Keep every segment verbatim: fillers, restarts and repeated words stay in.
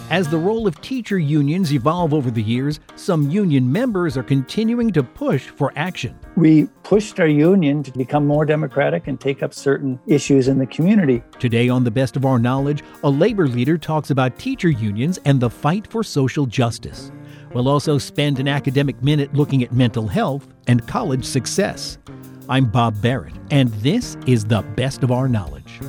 As the role of teacher unions evolve over the years, some union members are continuing to push for action. We pushed our union to become more democratic and take up certain issues in the community. Today on The Best of Our Knowledge, a labor leader talks about teacher unions and the fight for social justice. We'll also spend an academic minute looking at mental health and college success. I'm Bob Barrett, and this is The Best of Our Knowledge.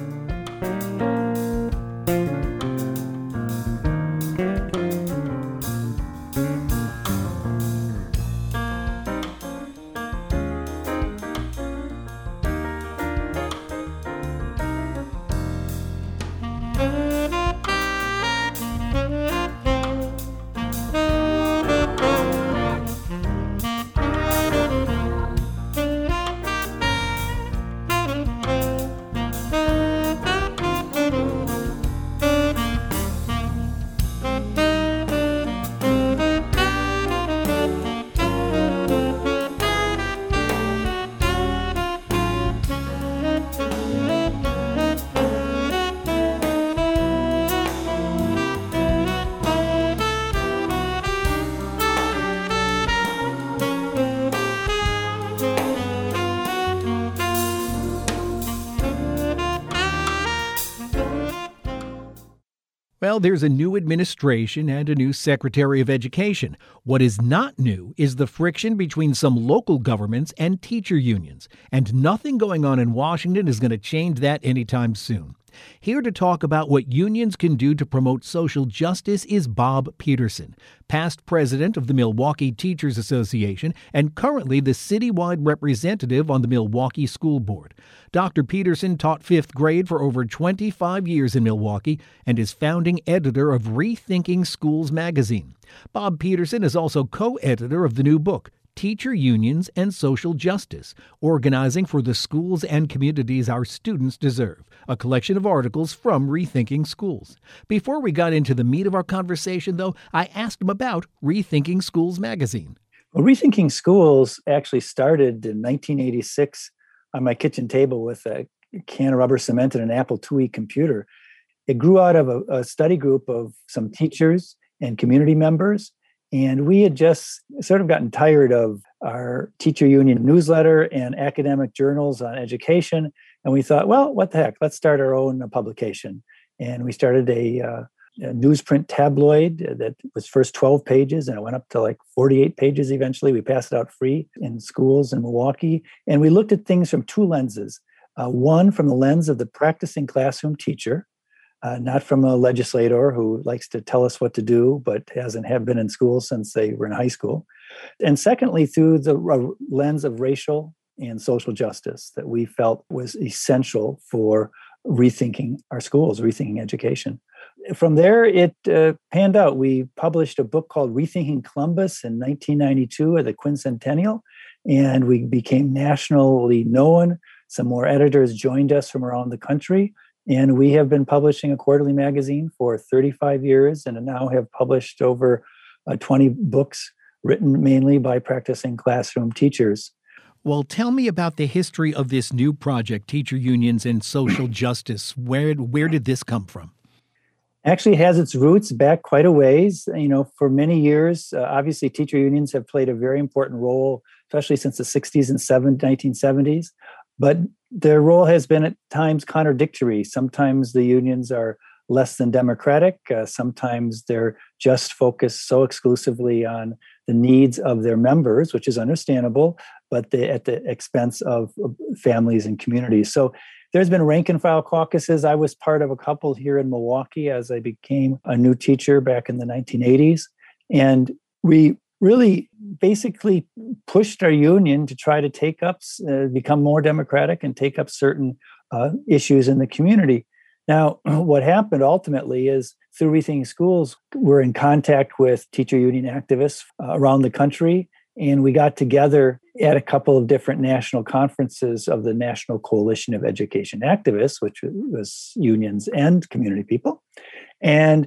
Well, there's a new administration and a new Secretary of Education. What is not new is the friction between some local governments and teacher unions. And nothing going on in Washington is going to change that anytime soon. Here to talk about what unions can do to promote social justice is Bob Peterson, past president of the Milwaukee Teachers Association and currently the citywide representative on the Milwaukee School Board. Doctor Peterson taught fifth grade for over twenty-five years in Milwaukee and is founding editor of Rethinking Schools magazine. Bob Peterson is also co-editor of the new book, Teacher Unions and Social Justice, Organizing for the Schools and Communities Our Students Deserve, a collection of articles from Rethinking Schools. Before we got into the meat of our conversation, though, I asked him about Rethinking Schools magazine. Well, Rethinking Schools actually started in nineteen eighty-six on my kitchen table with a can of rubber cement and an Apple two E computer. It grew out of a, a study group of some teachers and community members. And we had just sort of gotten tired of our teacher union newsletter and academic journals on education. And we thought, well, what the heck, let's start our own publication. And we started a, uh, a newsprint tabloid that was first twelve pages, and it went up to like forty-eight pages eventually. We passed it out free in schools in Milwaukee. And we looked at things from two lenses. Uh, one, from the lens of the practicing classroom teacher, Uh, not from a legislator who likes to tell us what to do, but hasn't have been in school since they were in high school. And secondly, through the uh, lens of racial and social justice that we felt was essential for rethinking our schools, rethinking education. From there, it uh, panned out. We published a book called Rethinking Columbus in nineteen ninety-two at the Quincentennial, and we became nationally known. Some more editors joined us from around the country. And we have been publishing a quarterly magazine for thirty-five years and now have published over uh, twenty books written mainly by practicing classroom teachers. Well, tell me about the history of this new project, Teacher Unions and Social Justice. Where, where did this come from? Actually, it has its roots back quite a ways. You know, for many years, uh, obviously, teacher unions have played a very important role, especially since the sixties and nineteen seventies. But their role has been at times contradictory. Sometimes the unions are less than democratic. Uh, sometimes they're just focused so exclusively on the needs of their members, which is understandable, but they, at the expense of families and communities. So there's been rank and file caucuses. I was part of a couple here in Milwaukee as I became a new teacher back in the nineteen eighties. And we really basically pushed our union to try to take up, uh, become more democratic and take up certain uh, issues in the community. Now, what happened ultimately is through Rethinking Schools, we're in contact with teacher union activists uh, around the country, and we got together at a couple of different national conferences of the National Coalition of Education Activists, which was unions and community people. And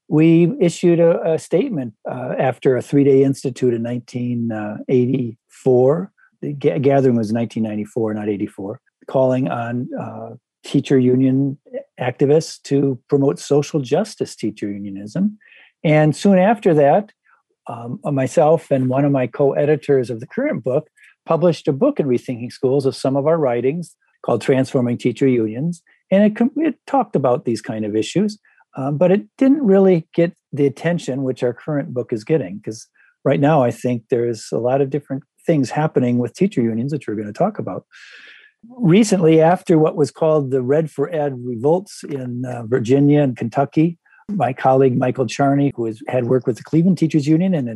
we issued a, a statement uh, after a three-day institute in nineteen eighty-four. The ga- gathering was nineteen ninety-four, not eighty-four, calling on uh, teacher union activists to promote social justice teacher unionism And soon after that, um, myself and one of my co-editors of the current book published a book in Rethinking Schools of some of our writings called Transforming Teacher Unions. And it, it talked about these kind of issues, um, but it didn't really get the attention which our current book is getting. Because right now, I think there's a lot of different things happening with teacher unions, which we're going to talk about. Recently, after what was called the Red for Ed revolts in uh, Virginia and Kentucky, my colleague Michael Charney, who has, had worked with the Cleveland Teachers Union, and, and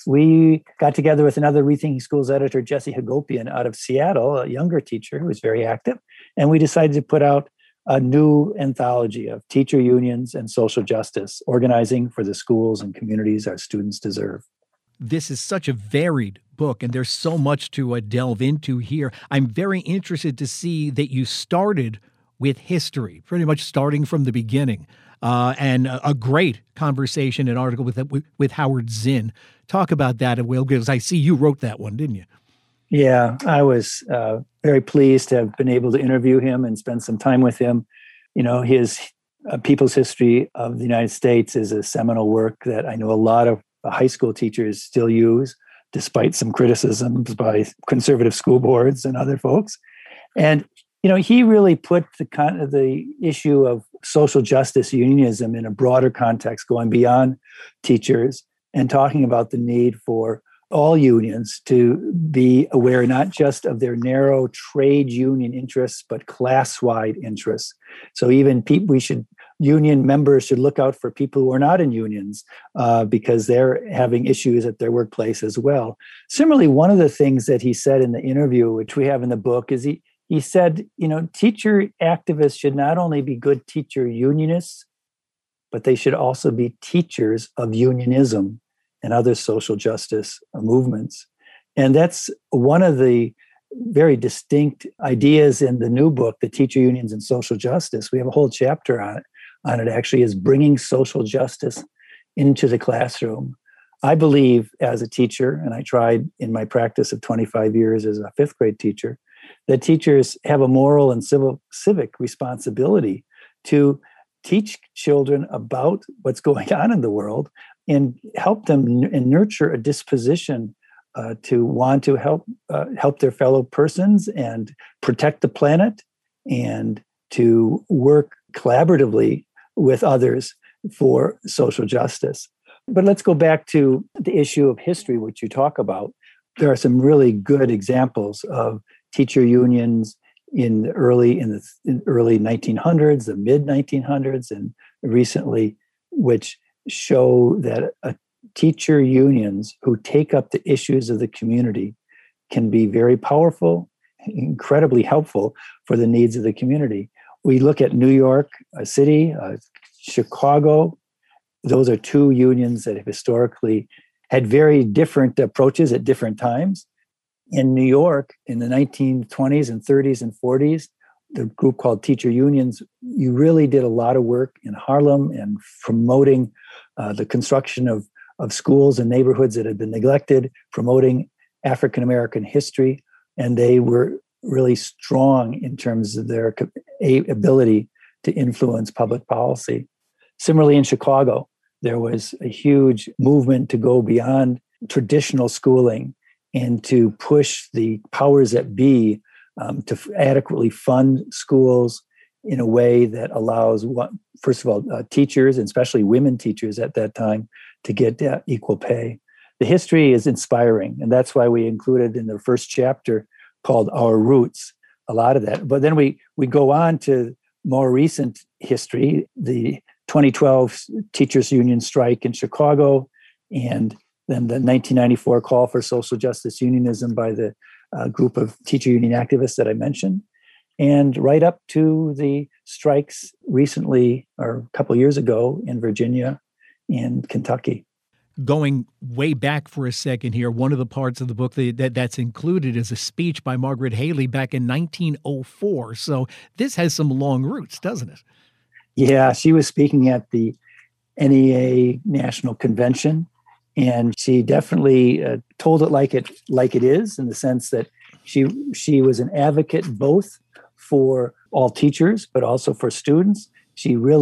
we got together with another Rethinking Schools editor, Jesse Hagopian, out of Seattle, a younger teacher who was very active, and we decided to put out a new anthology of teacher unions and social justice, organizing for the schools and communities our students deserve. This is such a varied book, and there's so much to uh, delve into here. I'm very interested to see that you started with history, pretty much starting from the beginning, uh, and a, a great conversation and article with, with with Howard Zinn. Talk about that, Will, because I see you wrote that one, didn't you? Yeah, I was uh, very pleased to have been able to interview him and spend some time with him. You know, his uh, People's History of the United States is a seminal work that I know a lot of high school teachers still use, despite some criticisms by conservative school boards and other folks. And, you know, he really put the kind of the issue of social justice unionism in a broader context, going beyond teachers and talking about the need for all unions to be aware not just of their narrow trade union interests, but class-wide interests. So even people, we should union members should look out for people who are not in unions uh, because they're having issues at their workplace as well. Similarly, one of the things that he said in the interview, which we have in the book, is he he said, you know, teacher activists should not only be good teacher unionists, but they should also be teachers of unionism and other social justice movements. And that's one of the very distinct ideas in the new book, The Teacher Unions and Social Justice. We have a whole chapter on it. On it actually is bringing social justice into the classroom. I believe as a teacher, and I tried in my practice of twenty-five years as a fifth grade teacher, that teachers have a moral and civil civic responsibility to teach children about what's going on in the world and help them n- and nurture a disposition uh, to want to help uh, help their fellow persons and protect the planet, and to work collaboratively with others for social justice. But let's go back to the issue of history, which you talk about. There are some really good examples of teacher unions in the early in the in early nineteen hundreds, the mid nineteen hundreds, and recently, which show that a teacher unions who take up the issues of the community can be very powerful, incredibly helpful for the needs of the community. We look at New York uh, City, uh, Chicago. Those are two unions that have historically had very different approaches at different times. In New York, in the nineteen twenties and thirties and forties, the group called Teacher Unions, you really did a lot of work in Harlem and promoting uh, the construction of, of schools and neighborhoods that had been neglected, promoting African-American history, and they were really strong in terms of their ability to influence public policy. Similarly, in Chicago, there was a huge movement to go beyond traditional schooling and to push the powers that be um, to f- adequately fund schools in a way that allows, what, first of all, uh, teachers, and especially women teachers at that time, to get uh, equal pay. The history is inspiring, and that's why we included in the first chapter called Our Roots, a lot of that. But then we we go on to more recent history, the twenty twelve teachers union strike in Chicago, and then the nineteen ninety-four call for social justice unionism by the uh, group of teacher union activists that I mentioned, and right up to the strikes recently, or a couple of years ago, in Virginia and Kentucky. Going way back for a second here, one of the parts of the book that, that that's included is a speech by Margaret Haley back in nineteen oh four. So this has some long roots, doesn't it? Yeah, she was speaking at the N E A National Convention, and she definitely uh, told it like it like it is, in the sense that she she was an advocate both for all teachers, but also for students. She really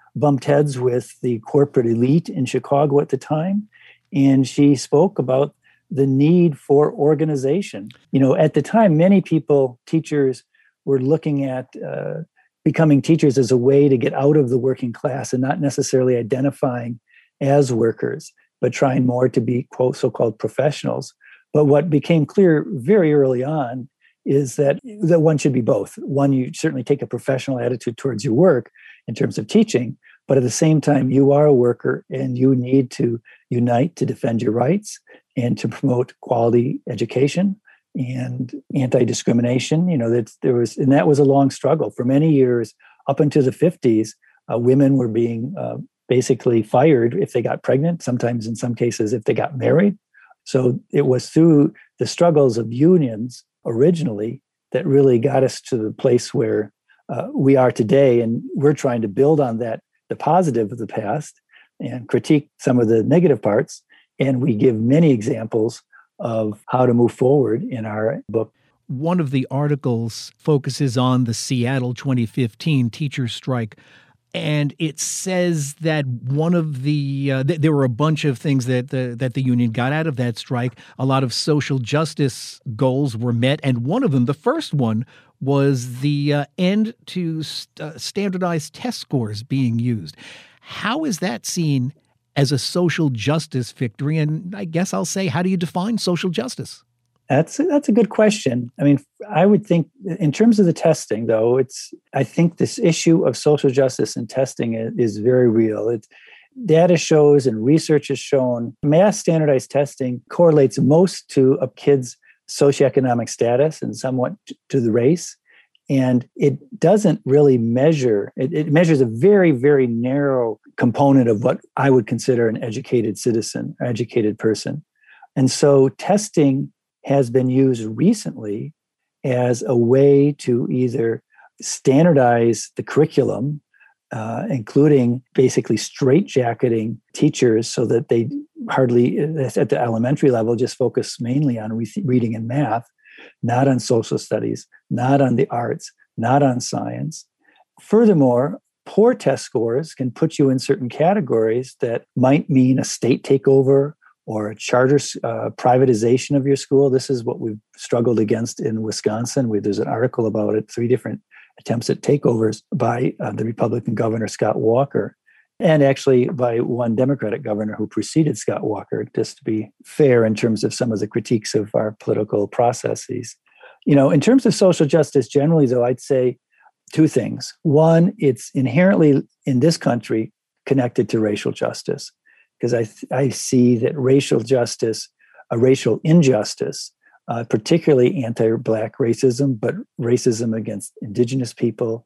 bumped heads with the corporate elite in Chicago at the time. And she spoke about the need for organization. You know, at the time, many people, teachers, were looking at uh, becoming teachers as a way to get out of the working class and not necessarily identifying as workers, but trying more to be, quote, so-called professionals. But what became clear very early on is that, that one should be both. One, you certainly take a professional attitude towards your work in terms of teaching, but at the same time, you are a worker and you need to unite to defend your rights and to promote quality education and anti-discrimination. You know, that there was, and that was a long struggle for many years. Up into the fifties, uh, women were being uh, basically fired if they got pregnant, sometimes in some cases if they got married. So it was through the struggles of unions originally that really got us to the place where uh, we are today. And we're trying to build on that, the positive of the past, and critique some of the negative parts. And we give many examples of how to move forward in our book. One of the articles focuses on the Seattle twenty fifteen teachers' strike. And it says that one of the uh, th- there were a bunch of things that the, that the union got out of that strike. A lot of social justice goals were met, and one of them, the first one, was the uh, end to st- uh, standardized test scores being used. How is that seen as a social justice victory? And I guess I'll say, how do you define social justice? That's a, that's a good question. I mean, I would think in terms of the testing, though, it's I think this issue of social justice and testing is, is very real. It's, data shows and research has shown mass standardized testing correlates most to a kid's socioeconomic status and somewhat to the race. And it doesn't really measure, it, it measures a very, very narrow component of what I would consider an educated citizen, or educated person. And so testing has been used recently as a way to either standardize the curriculum, uh, including basically straitjacketing teachers so that they hardly, at the elementary level, just focus mainly on re- reading and math, not on social studies, not on the arts, not on science. Furthermore, poor test scores can put you in certain categories that might mean a state takeover or a charter uh, privatization of your school. This is what we've struggled against in Wisconsin. We, there's an article about it, three different attempts at takeovers by uh, the Republican governor, Scott Walker, and actually by one Democratic governor who preceded Scott Walker, just to be fair in terms of some of the critiques of our political processes. You know, in terms of social justice generally, though, I'd say two things. One, it's inherently in this country connected to racial justice, because I, th- I see that racial justice, a racial injustice, uh, particularly anti-Black racism, but racism against Indigenous people,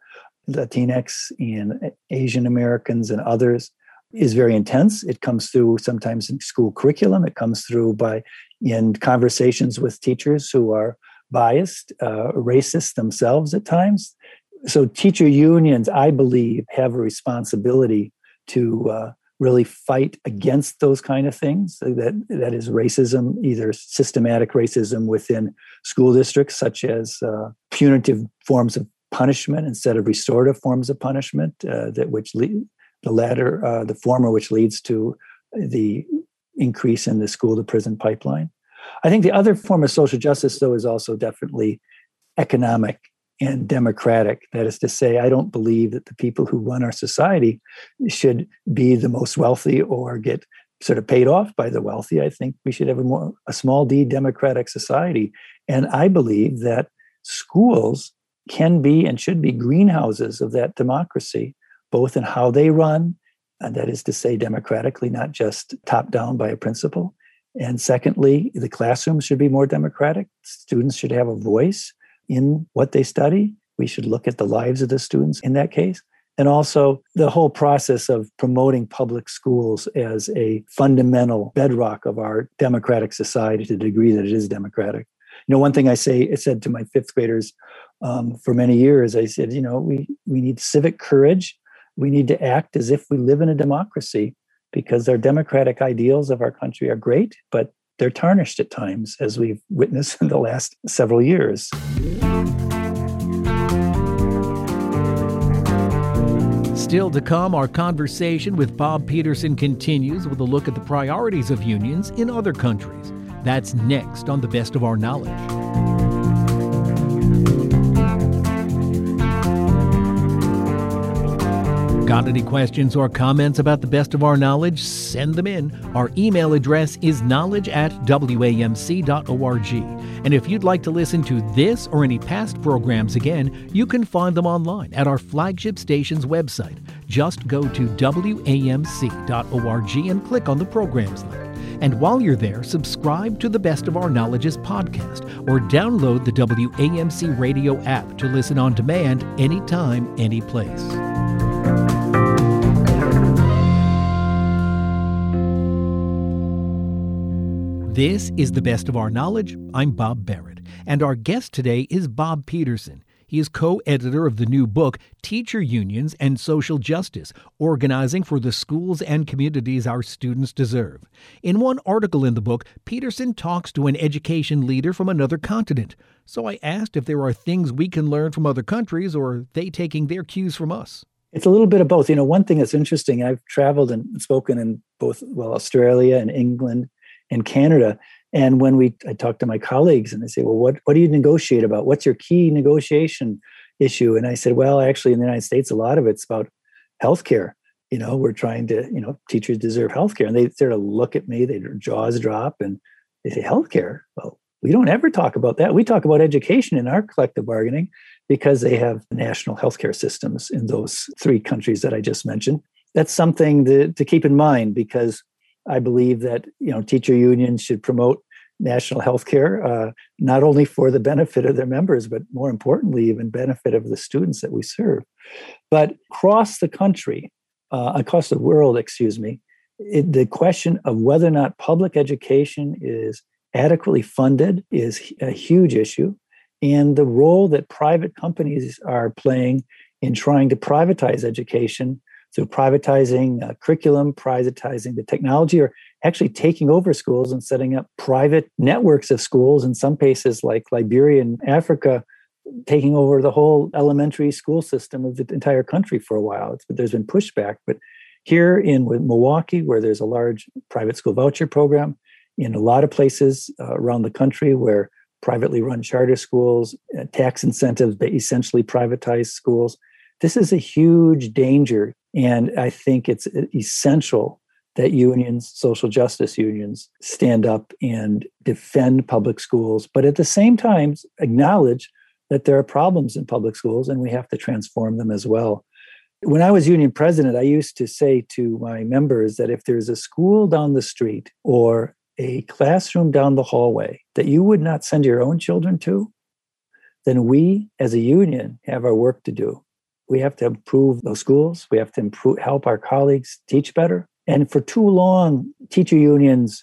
Latinx and Asian Americans and others, is very intense. It comes through sometimes in school curriculum. It comes through by in conversations with teachers who are biased, uh, racist themselves at times. So teacher unions, I believe, have a responsibility to uh, really fight against those kind of things. That that is racism, either systematic racism within school districts, such as uh, punitive forms of punishment instead of restorative forms of punishment, uh, that which lead, the latter, uh, the former, which leads to the increase in the school to prison pipeline. I think the other form of social justice, though, is also definitely economic and democratic. That is to say, I don't believe that the people who run our society should be the most wealthy or get sort of paid off by the wealthy. I think we should have a more a small d democratic society. And I believe that schools can be and should be greenhouses of that democracy, both in how they run, and that is to say democratically, not just top down by a principal. And secondly, the classroom should be more democratic. Students should have a voice in what they study. We should look at the lives of the students in that case. And also the whole process of promoting public schools as a fundamental bedrock of our democratic society to the degree that it is democratic. You know, one thing I say, I said to my fifth graders um, for many years, I said, you know, we, we need civic courage. We need to act as if we live in a democracy, because our democratic ideals of our country are great, but they're tarnished at times, as we've witnessed in the last several years. Still to come, our conversation with Bob Peterson continues with a look at the priorities of unions in other countries. That's next on The Best of Our Knowledge. Got any questions or comments about The Best of Our Knowledge? Send them in. Our email address is knowledge at w a m c dot org. And if you'd like to listen to this or any past programs again, you can find them online at our flagship station's website. Just go to w a m c dot org and click on the programs link. And while you're there, subscribe to the Best of Our Knowledge's podcast or download the W A M C radio app to listen on demand anytime, any place. This is The Best of Our Knowledge. I'm Bob Barrett, and our guest today is Bob Peterson. He is co-editor of the new book, Teacher Unions and Social Justice, Organizing for the Schools and Communities Our Students Deserve. In one article in the book, Peterson talks to an education leader from another continent. So I asked if there are things we can learn from other countries, or are they taking their cues from us? It's a little bit of both. You know, one thing that's interesting, I've traveled and spoken in both, well, Australia and England and Canada. And when we, I talk to my colleagues and they say, well, what, what do you negotiate about? What's your key negotiation issue? And I said, well, actually in the United States, a lot of it's about healthcare. You know, we're trying to, you know, teachers deserve healthcare. And they sort of look at me, their jaws drop and they say, healthcare? Well, we don't ever talk about that. We talk about education in our collective bargaining because they have national healthcare systems in those three countries that I just mentioned. That's something to, to keep in mind because I believe that, you know, teacher unions should promote national health care, uh, not only for the benefit of their members, but more importantly, even benefit of the students that we serve. But across the country, uh, across the world, excuse me, it, the question of whether or not public education is adequately funded is a huge issue. And the role that private companies are playing in trying to privatize education through privatizing uh, curriculum, privatizing the technology, or actually taking over schools and setting up private networks of schools in some places like Liberia and Africa, taking over the whole elementary school system of the entire country for a while. It's, there's been pushback. But here in with Milwaukee, where there's a large private school voucher program, in a lot of places uh, around the country where privately run charter schools, uh, tax incentives, they essentially privatize schools. This is a huge danger. And I think it's essential that unions, social justice unions, stand up and defend public schools, but at the same time, acknowledge that there are problems in public schools and we have to transform them as well. When I was union president, I used to say to my members that if there's a school down the street or a classroom down the hallway that you would not send your own children to, then we as a union have our work to do. We have to improve those schools. We have to improve, help our colleagues teach better. And for too long, teacher unions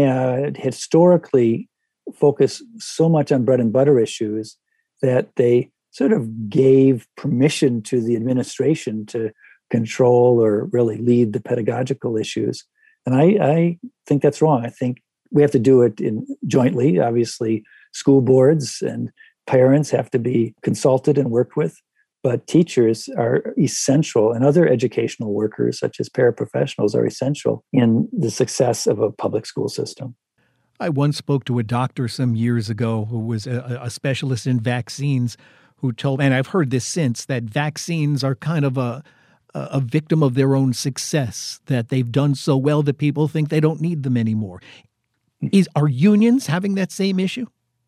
had historically focused so much on bread and butter issues that they sort of gave permission to the administration to control or really lead the pedagogical issues. And I, I think that's wrong. I think we have to do it in jointly. Obviously, school boards and parents have to be consulted and worked with. But teachers are essential, and other educational workers, such as paraprofessionals, are essential in the success of a public school system. I once spoke to a doctor some years ago who was a, a specialist in vaccines who told, and I've heard this since, that vaccines are kind of a, a victim of their own success, that they've done so well that people think they don't need them anymore. Is, are unions having that same issue?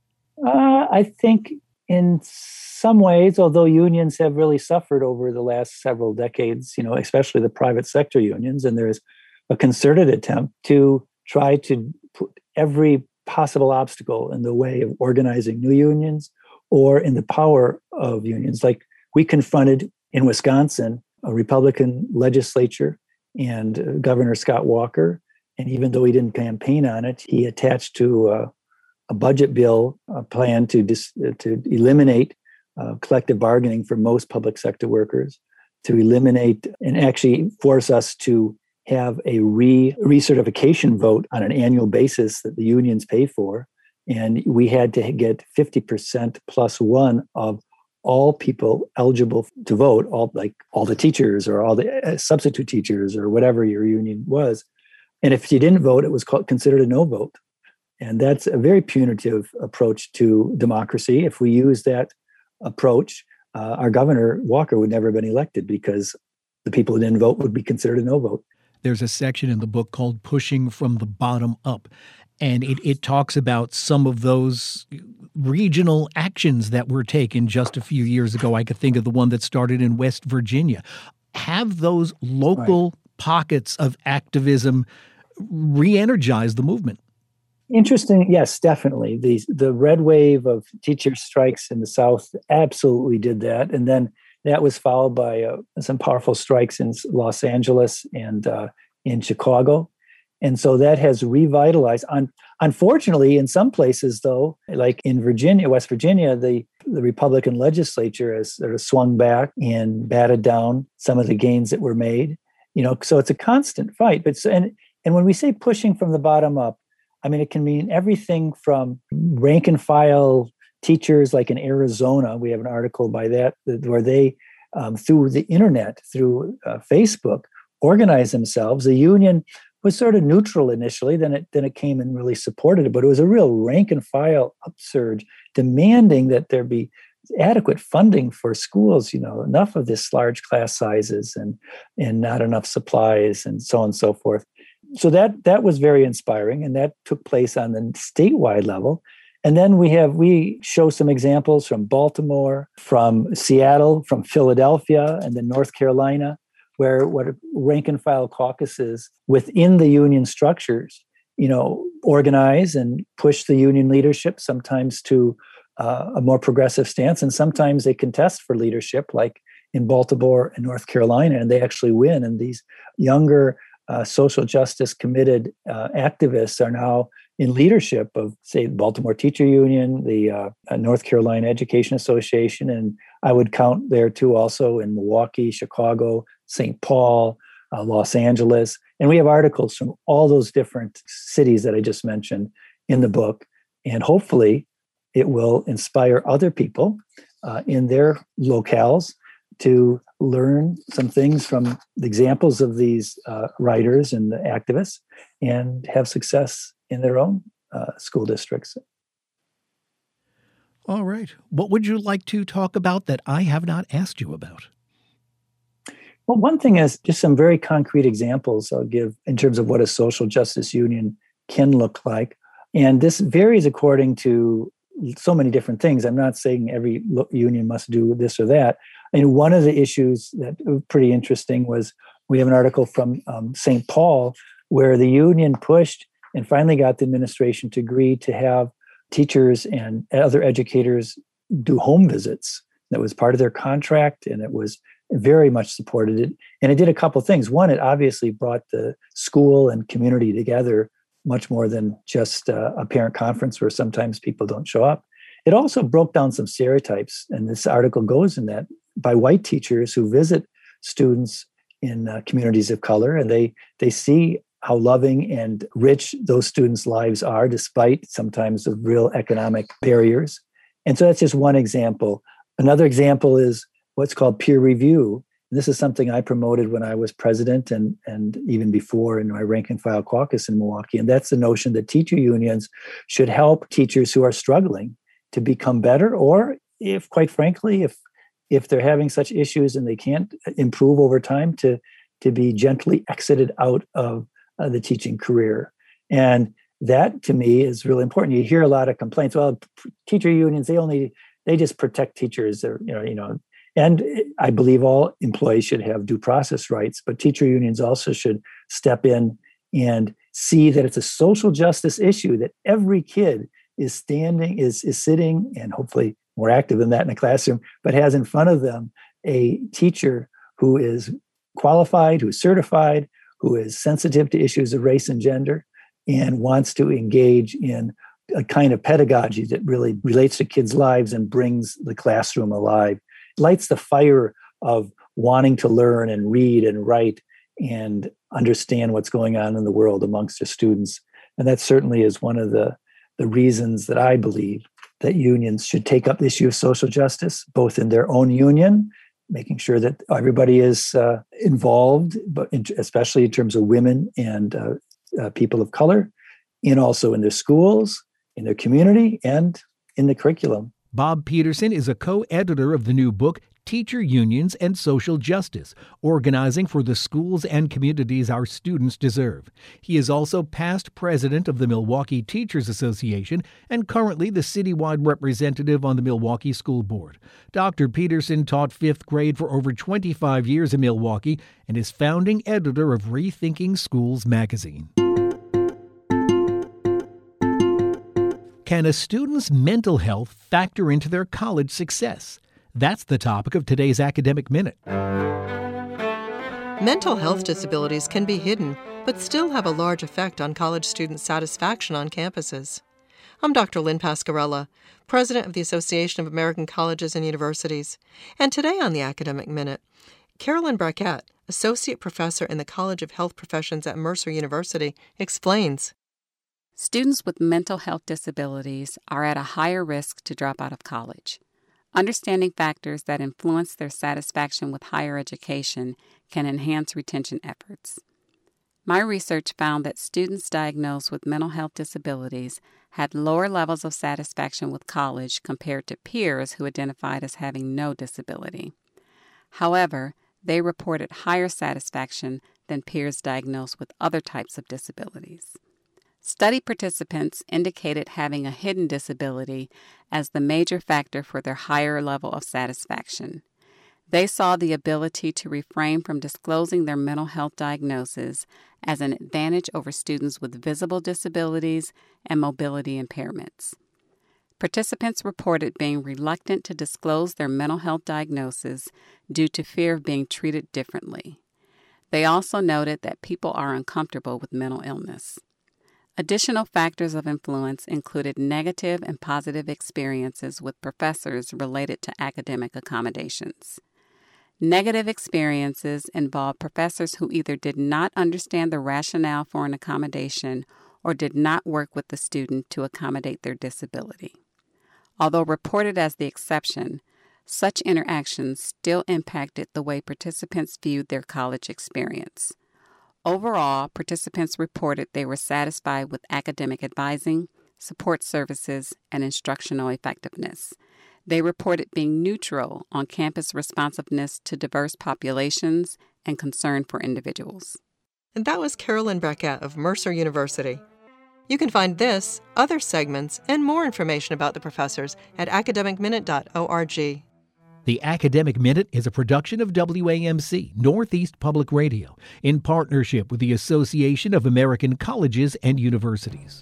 Uh, I think in some ways, although unions have really suffered over the last several decades, you know, especially the private sector unions, and there's a concerted attempt to try to put every possible obstacle in the way of organizing new unions or in the power of unions. Like we confronted in Wisconsin, a Republican legislature and uh, Governor Scott Walker, and even though he didn't campaign on it, he attached to uh, a budget bill, a plan to dis- to eliminate uh, collective bargaining for most public sector workers, to eliminate and actually force us to have a re recertification vote on an annual basis that the unions pay for. And we had to get fifty percent plus one of all people eligible to vote, all like all the teachers or all the uh, substitute teachers or whatever your union was. And if you didn't vote, it was called, considered a no vote. And that's a very punitive approach to democracy. If we use that approach, uh, our governor, Walker, would never have been elected because the people who didn't vote would be considered a no vote. There's a section in the book called Pushing from the Bottom Up, and it, it talks about some of those regional actions that were taken just a few years ago. I could think of the one that started in West Virginia. Have those local right. pockets of activism re-energize the movement? Interesting. Yes, definitely. The, the red wave of teacher strikes in the South absolutely did that. And then that was followed by uh, some powerful strikes in Los Angeles and uh, in Chicago. And so that has revitalized. Un- unfortunately, in some places, though, like in Virginia, West Virginia, the, the Republican legislature has sort of swung back and batted down some of the gains that were made. You know, so it's a constant fight. But so, and and when we say pushing from the bottom up, I mean, it can mean everything from rank and file teachers, like in Arizona. We have an article by that where they, um, through the internet, through uh, Facebook, organize themselves. The union was sort of neutral initially, then it then it came and really supported it. But it was a real rank and file upsurge, demanding that there be adequate funding for schools. You know, enough of this large class sizes and and not enough supplies and so on and so forth. So that that was very inspiring, and that took place on the statewide level. And then we have we show some examples from Baltimore, from Seattle, from Philadelphia, and then North Carolina, where what rank and file caucuses within the union structures, you know, organize and push the union leadership sometimes to uh, a more progressive stance, and sometimes they contest for leadership, like in Baltimore and North Carolina, and they actually win. And these younger uh, social justice committed uh, activists are now in leadership of, say, the Baltimore Teacher Union, the uh, North Carolina Education Association, and I would count there too also in Milwaukee, Chicago, Saint Paul, uh, Los Angeles. And we have articles from all those different cities that I just mentioned in the book. And hopefully it will inspire other people uh, in their locales to learn some things from the examples of these uh, writers and the activists and have success in their own uh, school districts. All right. What would you like to talk about that I have not asked you about? Well, one thing is just some very concrete examples I'll give in terms of what a social justice union can look like. And this varies according to so many different things. I'm not saying every union must do this or that. I mean, one of the issues that was pretty interesting was we have an article from um, Saint Paul where the union pushed and finally got the administration to agree to have teachers and other educators do home visits. That was part of their contract, and it was very much supported it. And it did a couple of things. One, it obviously brought the school and community together much more than just uh, a parent conference where sometimes people don't show up. It also broke down some stereotypes, and this article goes in that, by white teachers who visit students in uh, communities of color, and they they see how loving and rich those students' lives are, despite sometimes of real economic barriers. And so that's just one example. Another example is what's called peer review. This is something I promoted when I was president and, and even before in my rank and file caucus in Milwaukee. And that's the notion that teacher unions should help teachers who are struggling to become better, or if, quite frankly, if if they're having such issues and they can't improve over time, to, to be gently exited out of uh, the teaching career. And that, to me, is really important. You hear a lot of complaints. Well, teacher unions, they only, they just protect teachers. Or, you know, you know, and I believe all employees should have due process rights, but teacher unions also should step in and see that it's a social justice issue, that every kid is standing, is, is sitting, and hopefully more active than that in a classroom, but has in front of them a teacher who is qualified, who is certified, who is sensitive to issues of race and gender, and wants to engage in a kind of pedagogy that really relates to kids' lives and brings the classroom alive, lights the fire of wanting to learn and read and write and understand what's going on in the world amongst the students. And that certainly is one of the, the reasons that I believe that unions should take up the issue of social justice, both in their own union, making sure that everybody is uh, involved, but in, especially in terms of women and uh, uh, people of color, and also in their schools, in their community, and in the curriculum. Bob Peterson is a co-editor of the new book, Teacher Unions and Social Justice, Organizing for the Schools and Communities Our Students Deserve. He is also past president of the Milwaukee Teachers Association and currently the citywide representative on the Milwaukee School Board. Doctor Peterson taught fifth grade for over twenty-five years in Milwaukee and is founding editor of Rethinking Schools magazine. Can a student's mental health factor into their college success? That's the topic of today's Academic Minute. Mental health disabilities can be hidden, but still have a large effect on college student satisfaction on campuses. I'm Doctor Lynn Pasquarella, president of the Association of American Colleges and Universities. And today on the Academic Minute, Carolyn Brackett, associate professor in the College of Health Professions at Mercer University, explains. Students with mental health disabilities are at a higher risk to drop out of college. Understanding factors that influence their satisfaction with higher education can enhance retention efforts. My research found that students diagnosed with mental health disabilities had lower levels of satisfaction with college compared to peers who identified as having no disability. However, they reported higher satisfaction than peers diagnosed with other types of disabilities. Study participants indicated having a hidden disability as the major factor for their higher level of satisfaction. They saw the ability to refrain from disclosing their mental health diagnosis as an advantage over students with visible disabilities and mobility impairments. Participants reported being reluctant to disclose their mental health diagnosis due to fear of being treated differently. They also noted that people are uncomfortable with mental illness. Additional factors of influence included negative and positive experiences with professors related to academic accommodations. Negative experiences involved professors who either did not understand the rationale for an accommodation or did not work with the student to accommodate their disability. Although reported as the exception, such interactions still impacted the way participants viewed their college experience. Overall, participants reported they were satisfied with academic advising, support services, and instructional effectiveness. They reported being neutral on campus responsiveness to diverse populations and concern for individuals. And that was Carolyn Brackett of Mercer University. You can find this, other segments, and more information about the professors at academic minute dot org. The Academic Minute is a production of W A M C, Northeast Public Radio, in partnership with the Association of American Colleges and Universities.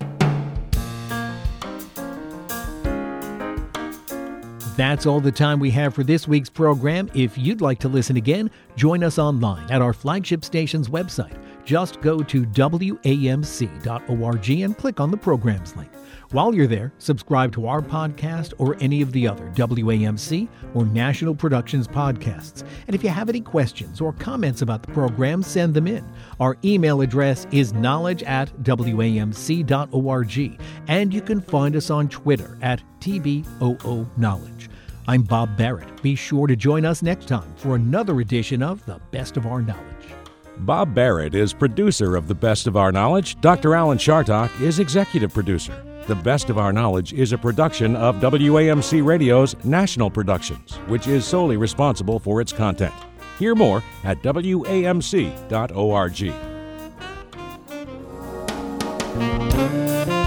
That's all the time we have for this week's program. If you'd like to listen again, join us online at our flagship station's website. Just go to W A M C dot org and click on the programs link. While you're there, subscribe to our podcast or any of the other W A M C or National Productions podcasts. And if you have any questions or comments about the program, send them in. Our email address is knowledge at W A M C dot org, and you can find us on Twitter at T B O O Knowledge. I'm Bob Barrett. Be sure to join us next time for another edition of The Best of Our Knowledge. Bob Barrett is producer of The Best of Our Knowledge. Doctor Alan Chartock is executive producer. The Best of Our Knowledge is a production of W A M C Radio's National Productions, which is solely responsible for its content. Hear more at W A M C dot org.